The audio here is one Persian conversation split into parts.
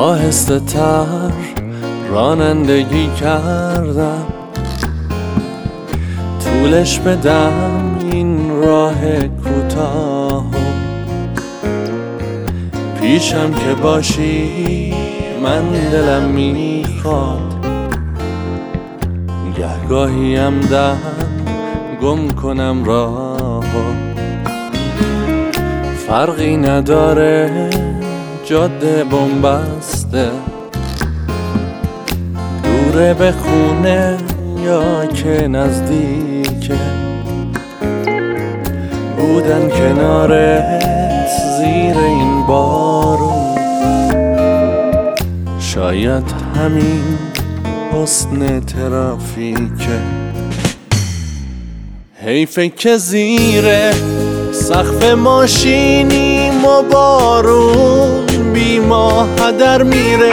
آهسته تر رانندگی کردم، طولش بدم این راه کوتاه. پیشم که باشی من دلم میخواد، گهگاهیم دم گم کنم راه. فرقی نداره جاده بنبسته، دوره به خونه یا که نزدیکه. بودن کنارت زیر این بارون، شاید همین حسن ترافیکه. حیفه که زیر سقف ماشینیم و بارون بی ما هدر میره.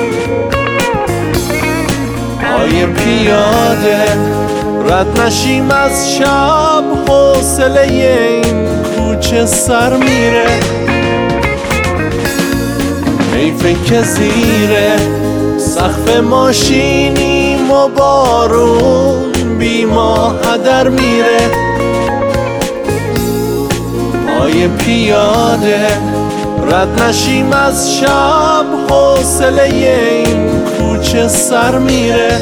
پای پیاده رد نشیم از شب، حوصله این کوچه سر میره. حیفه که زیر سقف ماشینیم و بارون بی ما هدر میره. پای پیاده رد نشیم از شب، حوصله این کوچه سر میره.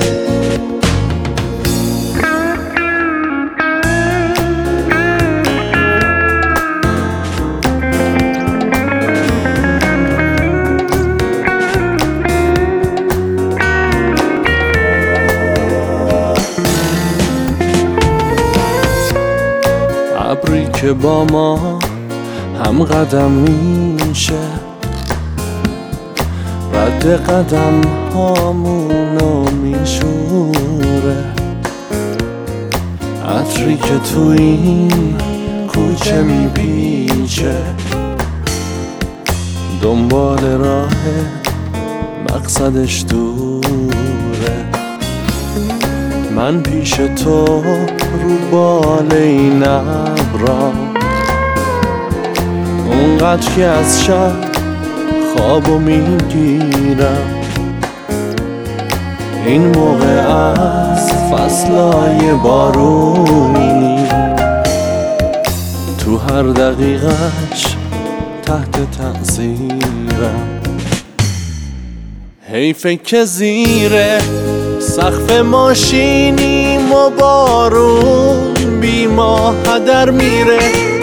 ابری که با ما هم قدم میشه، رد قدم هامونو میشوره. عطری که تو این کوچه میپیچه، دنبال راه مقصدش دوره. من پیش تو رو بال این ابرام، اونقدر که از شب خوابو میگیرم. این موقع از فصلای بارونی، تو هر دقیقش تحت تأثیرم. حیفه که زیر سقف ماشینیم و بارون بی ما هدر میره.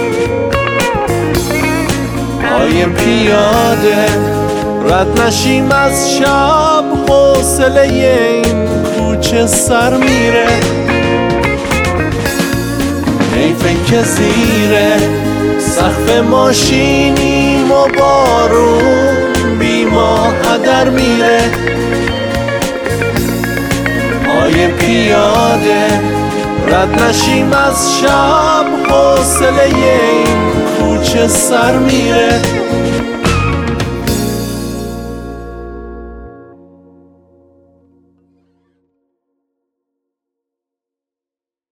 پای پیاده رد نشیم از شب، حوصله این کوچه سر میره. حیفه که زیر سقف ماشینیم و بارون بی ما هدر میره. پای پیاده رد نشیم از شب، حوصله این کوچه سر میره.